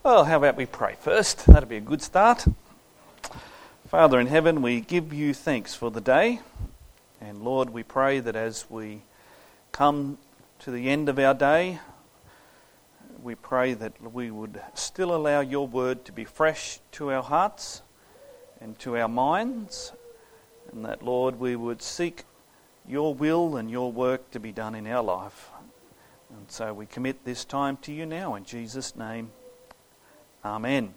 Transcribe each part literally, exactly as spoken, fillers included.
Well, how about we pray first? That'll be a good start. Father in heaven, we give you thanks for the day. And Lord, we pray that as we come to the end of our day, we pray that we would still allow your word to be fresh to our hearts and to our minds. And that, Lord, we would seek your will and your work to be done in our life. And so we commit this time to you now in Jesus' name. Amen.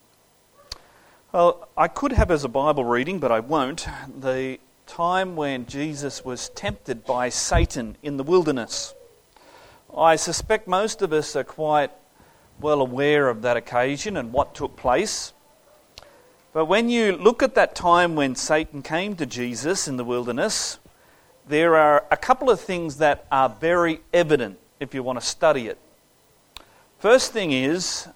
Well, I could have as a Bible reading, but I won't, the time when Jesus was tempted by Satan in the wilderness. I suspect most of us are quite well aware of that occasion and what took place. But when you look at that time when Satan came to Jesus in the wilderness, there are a couple of things that are very evident if you want to study it. First thing is,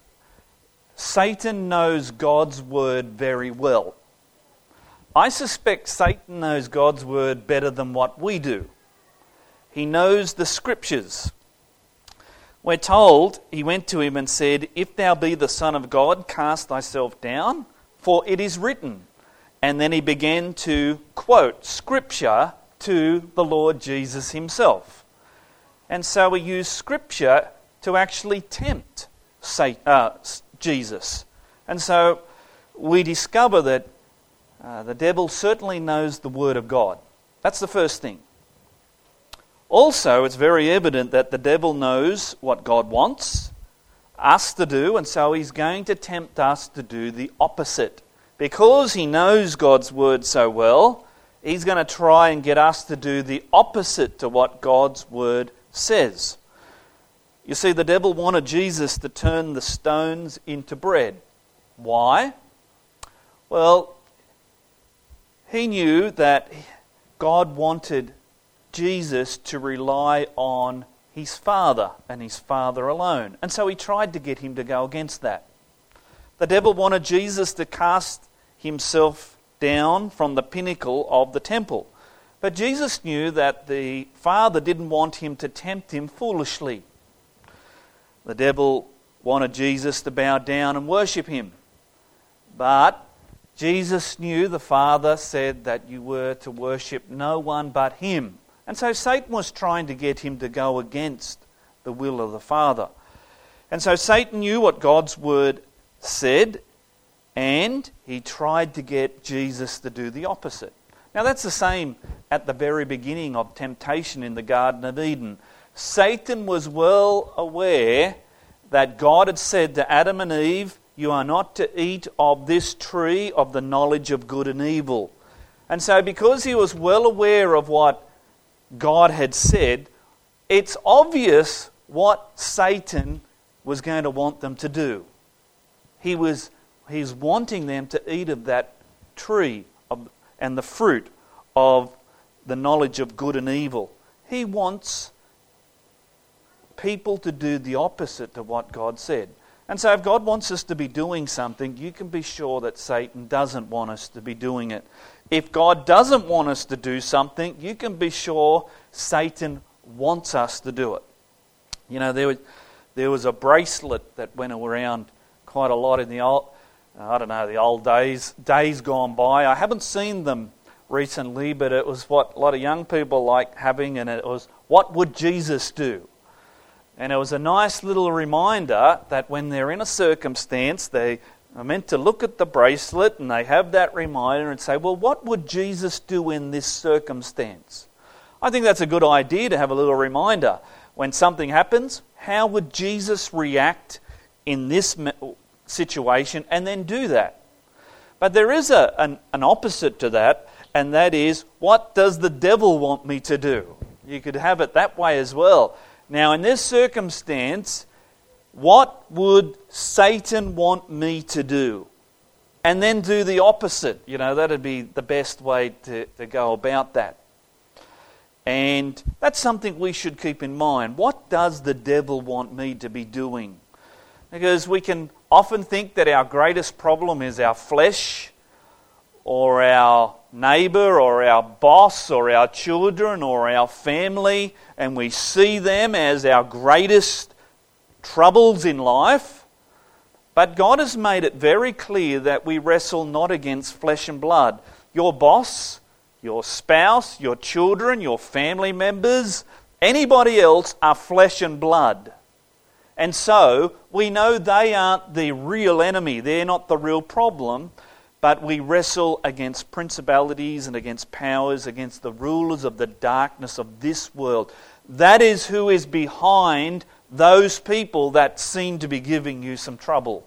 Satan knows God's word very well. I suspect Satan knows God's word better than what we do. He knows the scriptures. We're told he went to him and said, "If thou be the Son of God, cast thyself down, for it is written." And then he began to quote scripture to the Lord Jesus himself. And so we use scripture to actually tempt Satan, uh, Jesus. And so we discover that uh, the devil certainly knows the word of God. That's the first thing. Also, it's very evident that the devil knows what God wants us to do, and so he's going to tempt us to do the opposite. Because he knows God's word so well, he's going to try and get us to do the opposite to what God's word says. You see, the devil wanted Jesus to turn the stones into bread. Why? Well, he knew that God wanted Jesus to rely on his Father and his Father alone. And so he tried to get him to go against that. The devil wanted Jesus to cast himself down from the pinnacle of the temple. But Jesus knew that the Father didn't want him to tempt him foolishly. The devil wanted Jesus to bow down and worship him. But Jesus knew the Father said that you were to worship no one but him. And so Satan was trying to get him to go against the will of the Father. And so Satan knew what God's word said, and he tried to get Jesus to do the opposite. Now that's the same at the very beginning of temptation in the Garden of Eden. Satan was well aware that God had said to Adam and Eve, "You are not to eat of this tree of the knowledge of good and evil." And so because he was well aware of what God had said, it's obvious what Satan was going to want them to do. He was he's wanting them to eat of that tree of, and the fruit of the knowledge of good and evil. He wants people to do the opposite to what God said. And so if God wants us to be doing something, you can be sure that Satan doesn't want us to be doing it. If God doesn't want us to do something, you can be sure Satan wants us to do it. You know, there was, there was a bracelet that went around quite a lot in the old, I don't know, the old days, days gone by. I haven't seen them recently, but it was what a lot of young people like having, and it was, "What would Jesus do?" And it was a nice little reminder that when they're in a circumstance, they are meant to look at the bracelet and they have that reminder and say, well, what would Jesus do in this circumstance? I think that's a good idea to have a little reminder. When something happens, how would Jesus react in this situation, and then do that? But there is a, an, an opposite to that, and that is, what does the devil want me to do? You could have it that way as well. Now, in this circumstance, what would Satan want me to do? And then do the opposite. You know, that'd be the best way to, to go about that. And that's something we should keep in mind. What does the devil want me to be doing? Because we can often think that our greatest problem is our flesh, or our neighbour, or our boss, or our children, or our family, and we see them as our greatest troubles in life. But God has made it very clear that we wrestle not against flesh and blood. Your boss, your spouse, your children, your family members, anybody else are flesh and blood. And so we know they aren't the real enemy. They're not the real problem. But we wrestle against principalities and against powers, against the rulers of the darkness of this world. That is who is behind those people that seem to be giving you some trouble.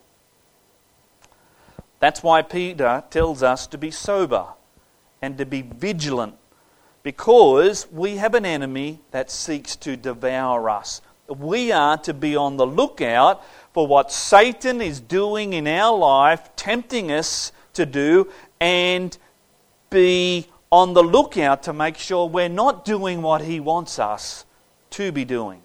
That's why Peter tells us to be sober and to be vigilant, because we have an enemy that seeks to devour us. We are to be on the lookout for what Satan is doing in our life, tempting us to do, and be on the lookout to make sure we're not doing what he wants us to be doing.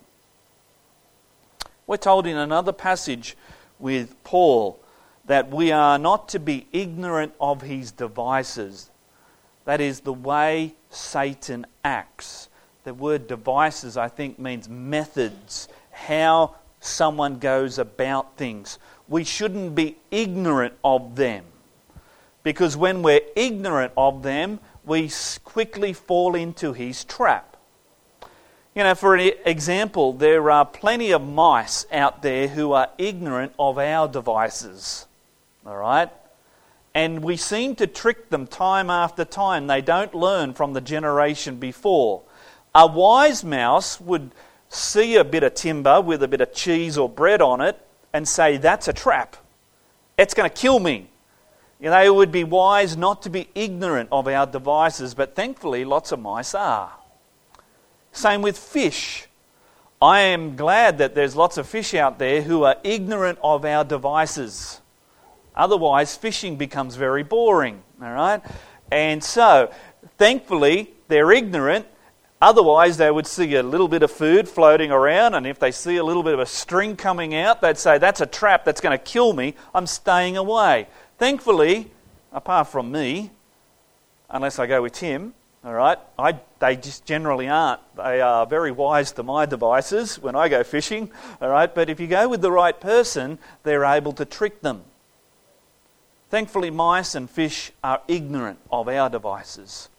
We're told in another passage with Paul that we are not to be ignorant of his devices. That is the way Satan acts. The word devices, I think, means methods, how someone goes about things. We shouldn't be ignorant of them, because when we're ignorant of them, we quickly fall into his trap. You know, for example, there are plenty of mice out there who are ignorant of our devices. All right? And we seem to trick them time after time. They don't learn from the generation before. A wise mouse would see a bit of timber with a bit of cheese or bread on it and say, that's a trap. It's going to kill me. You know, it would be wise not to be ignorant of our devices, but thankfully lots of mice are. Same with fish. I am glad that there's lots of fish out there who are ignorant of our devices. Otherwise, fishing becomes very boring, all right? And so, thankfully, they're ignorant. Otherwise, they would see a little bit of food floating around, and if they see a little bit of a string coming out, they'd say, that's a trap, that's going to kill me, I'm staying away. Thankfully, apart from me, unless I go with Tim, all right, I, they just generally aren't. They are very wise to my devices when I go fishing, all right? But if you go with the right person, they're able to trick them. Thankfully, mice and fish are ignorant of our devices.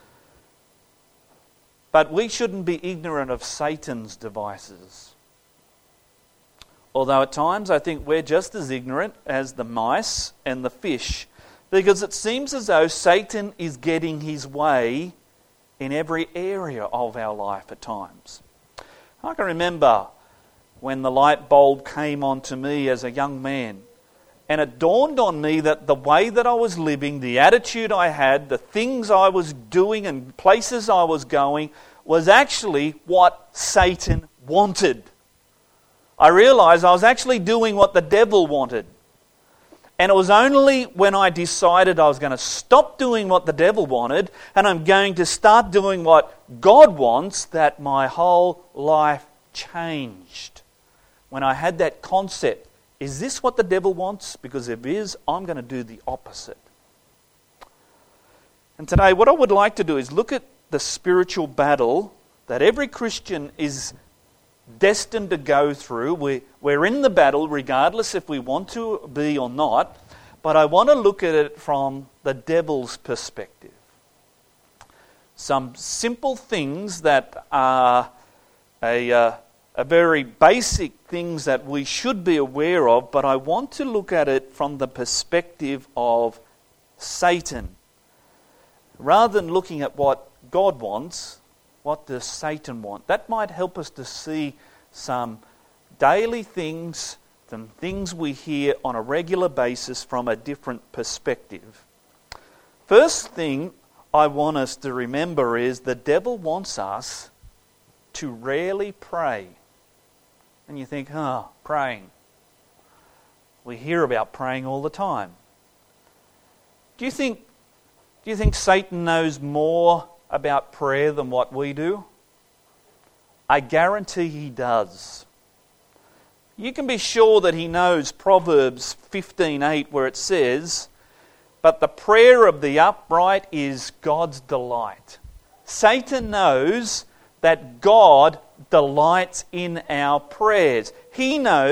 But we shouldn't be ignorant of Satan's devices. Although at times I think we're just as ignorant as the mice and the fish, because it seems as though Satan is getting his way in every area of our life at times. I can remember when the light bulb came onto me as a young man, and it dawned on me that the way that I was living, the attitude I had, the things I was doing and places I was going was actually what Satan wanted. I realized I was actually doing what the devil wanted. And it was only when I decided I was going to stop doing what the devil wanted and I'm going to start doing what God wants that my whole life changed. When I had that concept, is this what the devil wants? Because if it is, I'm going to do the opposite. And today what I would like to do is look at the spiritual battle that every Christian is destined to go through. We, we're in the battle regardless if we want to be or not, but I want to look at it from the devil's perspective. Some simple things that are a, uh, a very basic things that we should be aware of, but I want to look at it from the perspective of Satan. Rather than looking at what God wants, what does Satan want? That might help us to see some daily things, some things we hear on a regular basis from a different perspective. First thing I want us to remember is the devil wants us to rarely pray. And you think, oh, praying. We hear about praying all the time. Do you think, do you think Satan knows more about prayer than what we do? I guarantee he does. You can be sure that he knows Proverbs fifteen eight, where it says, but the prayer of the upright is God's delight. Satan knows that God delights in our prayers. He knows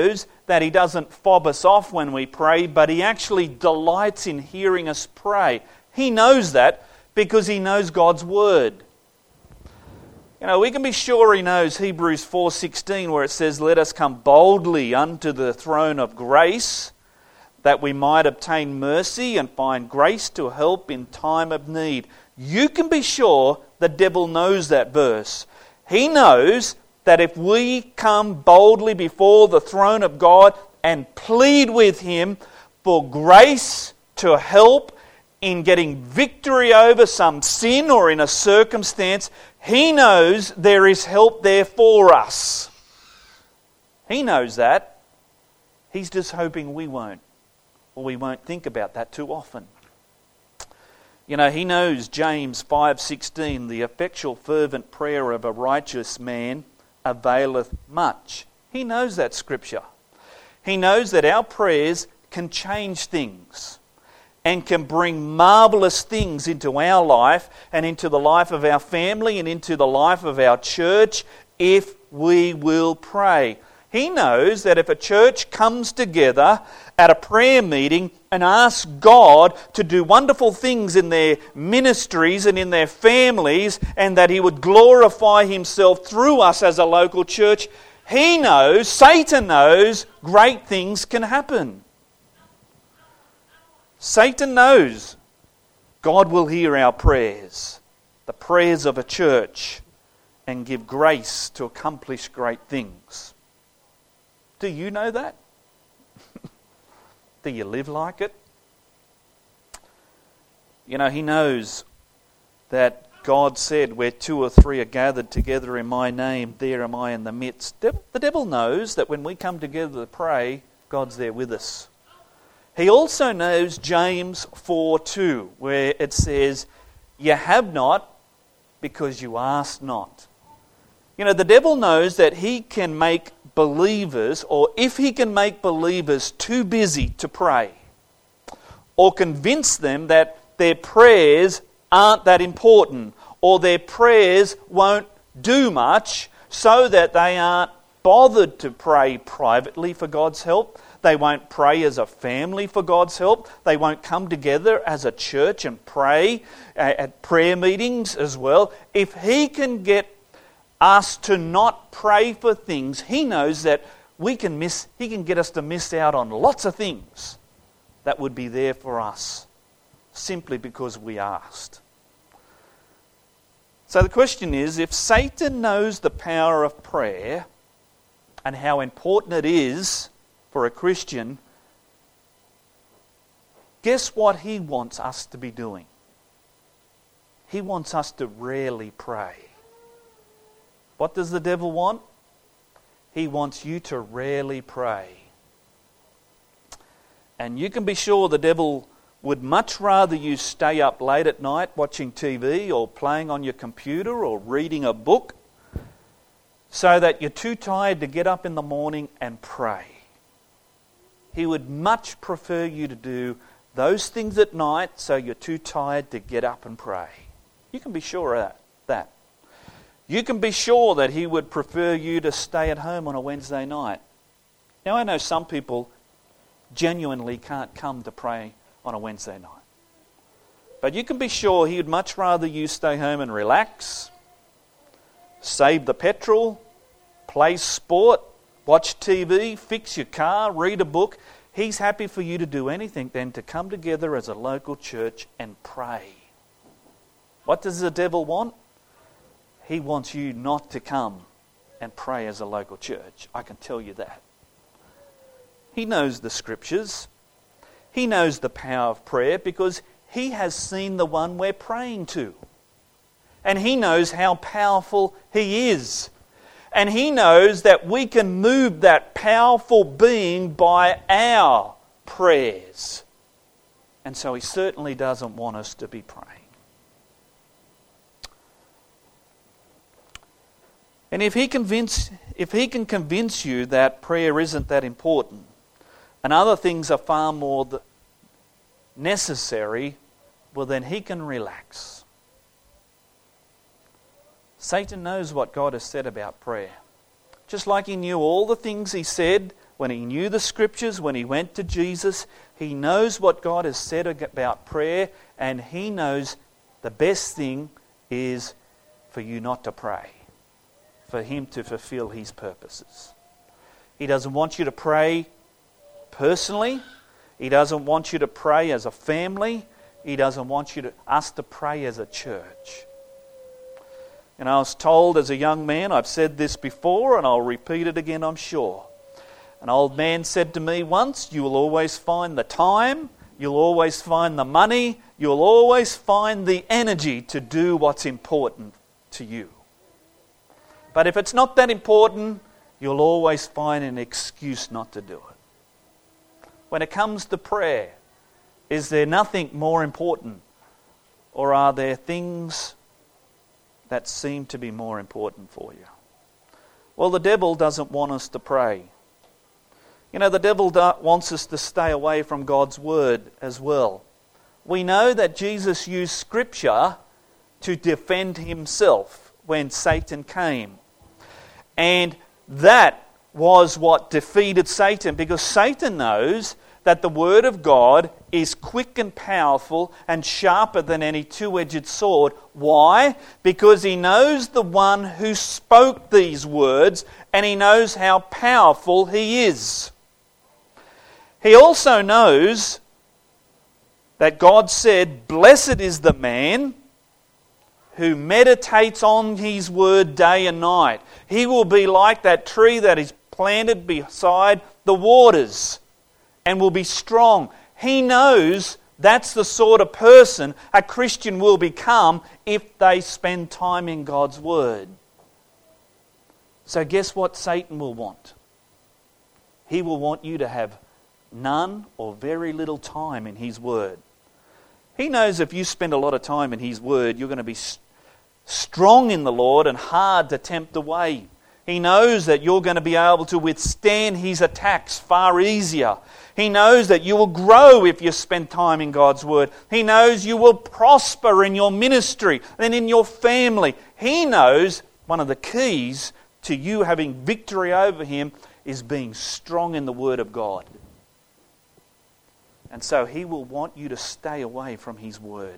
that he doesn't fob us off when we pray, but he actually delights in hearing us pray. He knows that because he knows God's word. You know, we can be sure he knows Hebrews four sixteen, where it says, "Let us come boldly unto the throne of grace, that we might obtain mercy and find grace to help in time of need." You can be sure the devil knows that verse. He knows that if we come boldly before the throne of God and plead with him for grace to help in getting victory over some sin or in a circumstance, he knows there is help there for us. He knows that. He's just hoping we won't, or we won't think about that too often. You know, he knows James five sixteen, "The effectual fervent prayer of a righteous man availeth much." He knows that scripture. He knows that our prayers can change things and can bring marvellous things into our life and into the life of our family and into the life of our church if we will pray. He knows that if a church comes together at a prayer meeting and asks God to do wonderful things in their ministries and in their families, and that he would glorify himself through us as a local church, he knows, Satan knows, great things can happen. Satan knows God will hear our prayers, the prayers of a church, and give grace to accomplish great things. Do you know that? Do you live like it? You know, he knows that God said, "Where two or three are gathered together in my name, there am I in the midst." The devil knows that when we come together to pray, God's there with us. He also knows James four two, where it says, "You have not because you ask not." You know, the devil knows that he can make believers, or if he can make believers too busy to pray, or convince them that their prayers aren't that important, or their prayers won't do much, so that they aren't bothered to pray privately for God's help. They won't pray as a family for God's help. They won't come together as a church and pray at prayer meetings as well. If he can get us to not pray for things, he knows that we can miss. He can get us to miss out on lots of things that would be there for us simply because we asked. So the question is, if Satan knows the power of prayer and how important it is for a Christian, guess what he wants us to be doing? He wants us to rarely pray. What does the devil want? He wants you to rarely pray. And you can be sure the devil would much rather you stay up late at night watching T V or playing on your computer or reading a book so that you're too tired to get up in the morning and pray. He would much prefer you to do those things at night so you're too tired to get up and pray. You can be sure of that. You can be sure that he would prefer you to stay at home on a Wednesday night. Now, I know some people genuinely can't come to pray on a Wednesday night. But you can be sure he would much rather you stay home and relax, save the petrol, play sport, watch T V, fix your car, read a book. He's happy for you to do anything than to come together as a local church and pray. What does the devil want? He wants you not to come and pray as a local church. I can tell you that. He knows the scriptures. He knows the power of prayer because he has seen the one we're praying to. And he knows how powerful he is. And he knows that we can move that powerful being by our prayers. And so he certainly doesn't want us to be praying. And if he convince, if he can convince you that prayer isn't that important and other things are far more necessary, well then he can relax. Satan knows what God has said about prayer. Just like he knew all the things he said when he knew the Scriptures, when he went to Jesus. He knows what God has said about prayer, and he knows the best thing is for you not to pray, for him to fulfill his purposes. He doesn't want you to pray personally. He doesn't want you to pray as a family. He doesn't want you to us to pray as a church. And I was told as a young man, I've said this before and I'll repeat it again, I'm sure. An old man said to me once, you will always find the time, you'll always find the money, you'll always find the energy to do what's important to you. But if it's not that important, you'll always find an excuse not to do it. When it comes to prayer, is there nothing more important? Or are there things that seem to be more important for you? Well, the devil doesn't want us to pray. You know, the devil wants us to stay away from God's word as well. We know that Jesus used Scripture to defend himself when Satan came. And that was what defeated Satan, because Satan knows that the Word of God is quick and powerful and sharper than any two-edged sword. Why? Because he knows the one who spoke these words, and he knows how powerful he is. He also knows that God said, "Blessed is the man who meditates on his word day and night. He will be like that tree that is planted beside the waters and will be strong." He knows that's the sort of person a Christian will become if they spend time in God's word. So guess what Satan will want? He will want you to have none or very little time in his word. He knows if you spend a lot of time in his word, you're going to be strong in the Lord and hard to tempt away. He knows that you're going to be able to withstand his attacks far easier. He knows that you will grow if you spend time in God's word. He knows you will prosper in your ministry and in your family. He knows one of the keys to you having victory over him is being strong in the word of God. And so he will want you to stay away from his word.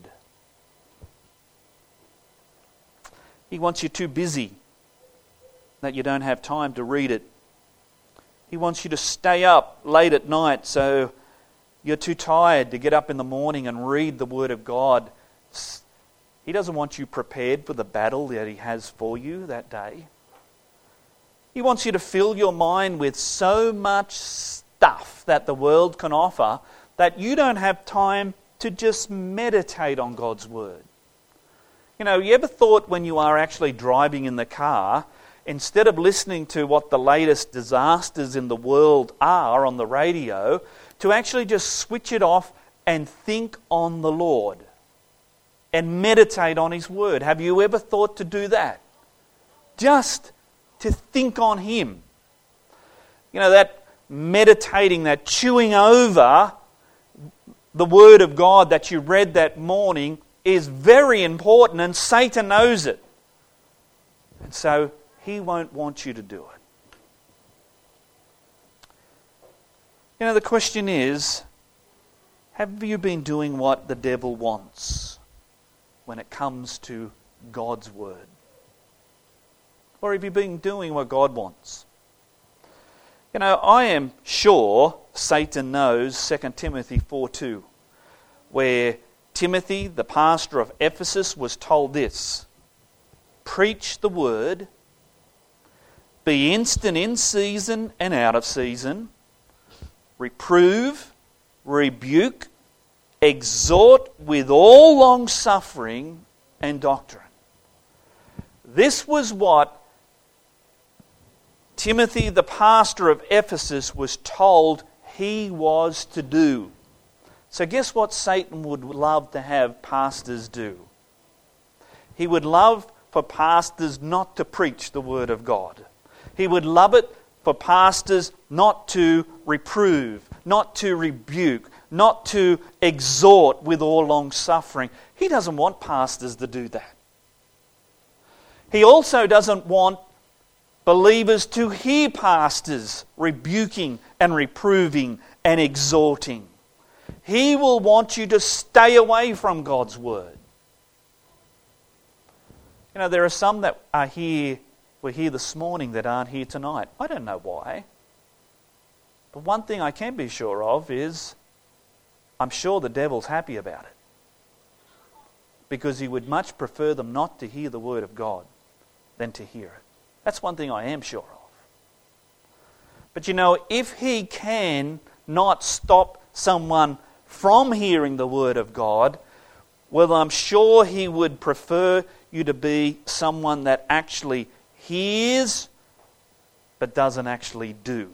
He wants you too busy that you don't have time to read it. He wants you to stay up late at night so you're too tired to get up in the morning and read the Word of God. He doesn't want you prepared for the battle that he has for you that day. He wants you to fill your mind with so much stuff that the world can offer that you don't have time to just meditate on God's Word. You know, you ever thought when you are actually driving in the car, instead of listening to what the latest disasters in the world are on the radio, to actually just switch it off and think on the Lord and meditate on his word? Have you ever thought to do that? Just to think on him. You know, that meditating, that chewing over the word of God that you read that morning is very important, and Satan knows it. And so he won't want you to do it. You know, the question is, have you been doing what the devil wants when it comes to God's word? Or have you been doing what God wants? You know, I am sure Satan knows Second Timothy four two, where Timothy, the pastor of Ephesus, was told this: preach the word, be instant in season and out of season, reprove, rebuke, exhort with all long suffering and doctrine. This was what Timothy, the pastor of Ephesus, was told he was to do. So guess what Satan would love to have pastors do? He would love for pastors not to preach the word of God. He would love it for pastors not to reprove, not to rebuke, not to exhort with all long suffering. He doesn't want pastors to do that. He also doesn't want believers to hear pastors rebuking and reproving and exhorting. He will want you to stay away from God's word. You know, there are some that are here, were here this morning that aren't here tonight. I don't know why. But one thing I can be sure of is, I'm sure the devil's happy about it. Because he would much prefer them not to hear the word of God than to hear it. That's one thing I am sure of. But you know, if he can not stop someone from hearing the word of God, well, I'm sure he would prefer you to be someone that actually hears but doesn't actually do.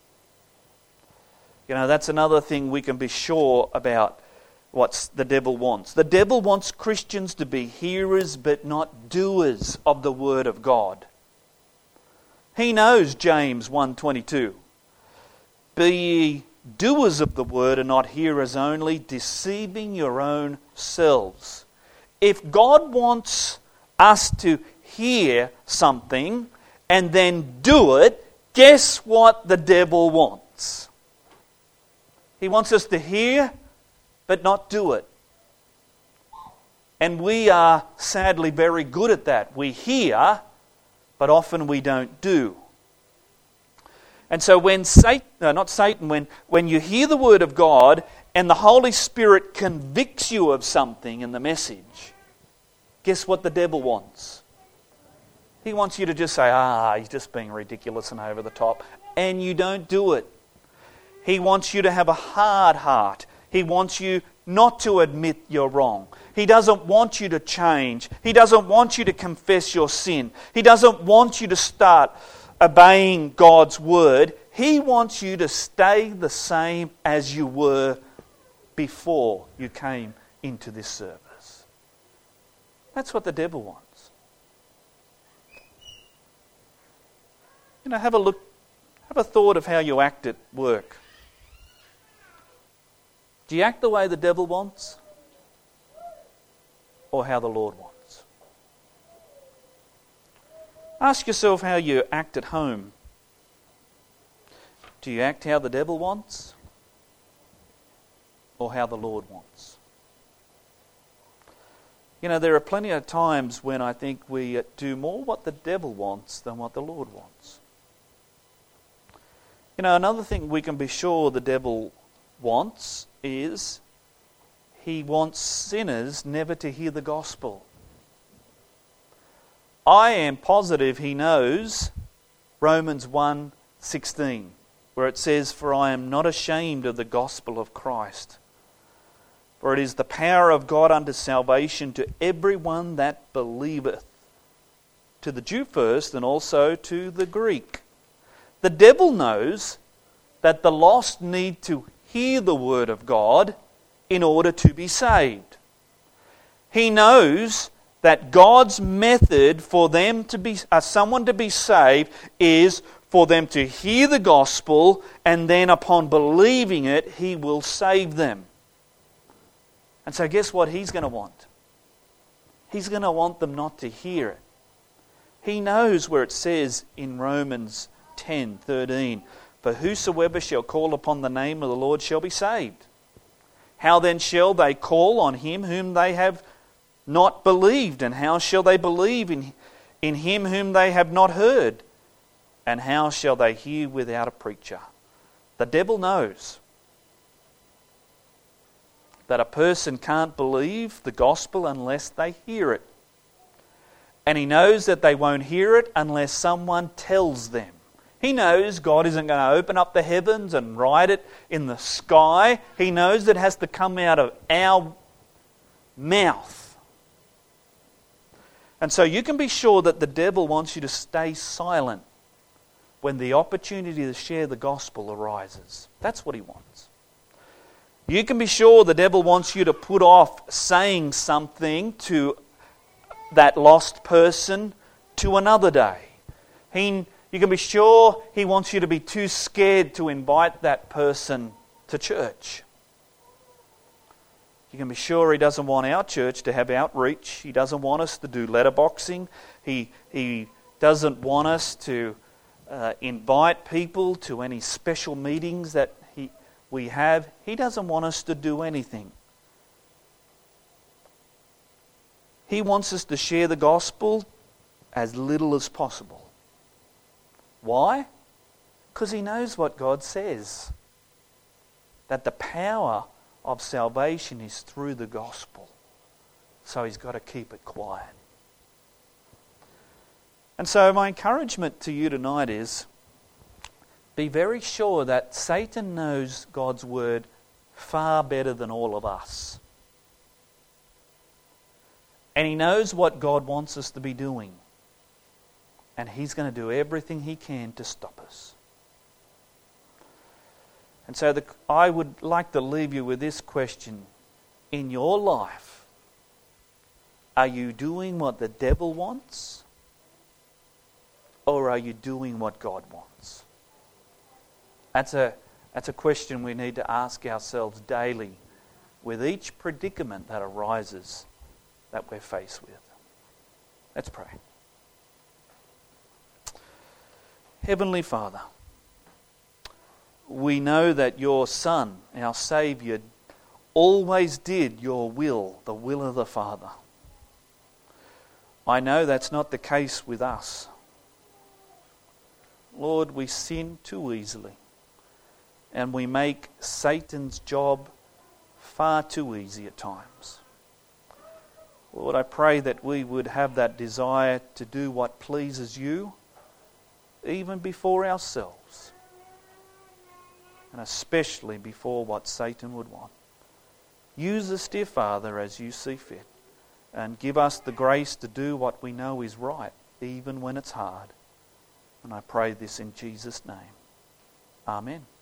You know, that's another thing we can be sure about what the devil wants. The devil wants Christians to be hearers but not doers of the word of God. He knows James one twenty-two. Be ye doers of the word and not hearers only, deceiving your own selves. If God wants us to hear something and then do it, guess what the devil wants? He wants us to hear but not do it. And we are sadly very good at that. We hear, but often we don't do. And so when Satan, no, not Satan, when, when you hear the word of God and the Holy Spirit convicts you of something in the message, guess what the devil wants? He wants you to just say, ah, he's just being ridiculous and over the top. And you don't do it. He wants you to have a hard heart. He wants you not to admit you're wrong. He doesn't want you to change. He doesn't want you to confess your sin. He doesn't want you to start obeying God's word. He wants you to stay the same as you were before you came into this service. That's what the devil wants. You know, have a look, have a thought of how you act at work. Do you act the way the devil wants? Or how the Lord wants? Ask yourself how you act at home. Do you act how the devil wants? Or how the Lord wants? You know, there are plenty of times when I think we do more what the devil wants than what the Lord wants. You know, another thing we can be sure the devil wants is he wants sinners never to hear the gospel. I am positive he knows Romans one sixteen, where it says, "For I am not ashamed of the gospel of Christ, for it is the power of God unto salvation to everyone that believeth, to the Jew first and also to the Greek." The devil knows that the lost need to hear the word of God in order to be saved. He knows that God's method for them to be, uh, someone to be saved is for them to hear the gospel, and then upon believing it, He will save them. And so guess what He's going to want? He's going to want them not to hear it. He knows where it says in Romans ten thirteen, "For whosoever shall call upon the name of the Lord shall be saved. How then shall they call on Him whom they have not believed? And how shall they believe in, in Him whom they have not heard? And how shall they hear without a preacher?" The devil knows that a person can't believe the gospel unless they hear it. And he knows that they won't hear it unless someone tells them. He knows God isn't going to open up the heavens and write it in the sky. He knows that it has to come out of our mouth. And so you can be sure that the devil wants you to stay silent when the opportunity to share the gospel arises. That's what he wants. You can be sure the devil wants you to put off saying something to that lost person to another day. He, you can be sure he wants you to be too scared to invite that person to church. You can be sure he doesn't want our church to have outreach. He doesn't want us to do letterboxing. He, he doesn't want us to uh, invite people to any special meetings that he, we have. He doesn't want us to do anything. He wants us to share the gospel as little as possible. Why? Because he knows what God says. That the power of salvation is through the gospel. So he's got to keep it quiet. And so my encouragement to you tonight is, be very sure that Satan knows God's word far better than all of us. And he knows what God wants us to be doing. And he's going to do everything he can to stop us. And so the, I would like to leave you with this question. In your life, are you doing what the devil wants? Or are you doing what God wants? That's a, that's a question we need to ask ourselves daily with each predicament that arises that we're faced with. Let's pray. Heavenly Father, we know that your Son, our Saviour, always did your will, the will of the Father. I know that's not the case with us. Lord, we sin too easily, and we make Satan's job far too easy at times. Lord, I pray that we would have that desire to do what pleases you, even before ourselves, and especially before what Satan would want. Use us, dear Father, as you see fit, and give us the grace to do what we know is right, even when it's hard. And I pray this in Jesus' name. Amen.